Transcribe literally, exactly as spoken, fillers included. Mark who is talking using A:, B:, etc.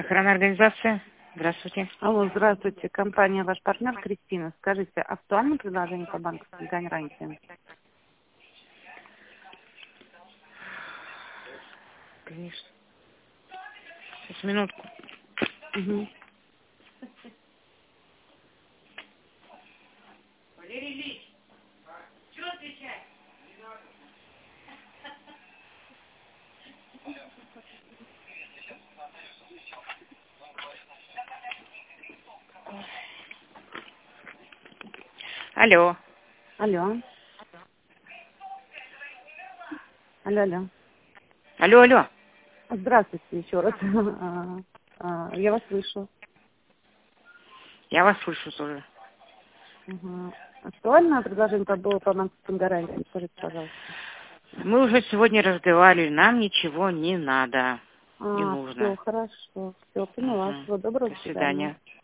A: Охранная организация. Здравствуйте.
B: Алло, здравствуйте. Компания «Ваш партнер» Кристина. Скажите, актуально предложение по банковской гарантии?
A: Конечно. Сейчас, минутку.
B: Угу.
A: Алло.
B: Алло. Алло, алло.
A: Алло, алло.
B: Здравствуйте еще раз. А, а, Я вас слышу.
A: Я вас слышу тоже.
B: Угу. Актуальное предложение по было по банковским гарантиям? Скажите, пожалуйста.
A: Мы уже сегодня разговаривали. Нам ничего не надо. Не
B: А, все,
A: нужно.
B: хорошо. Все, поняла.
A: Угу.
B: Всего доброго,
A: До
B: до свидания.
A: свидания.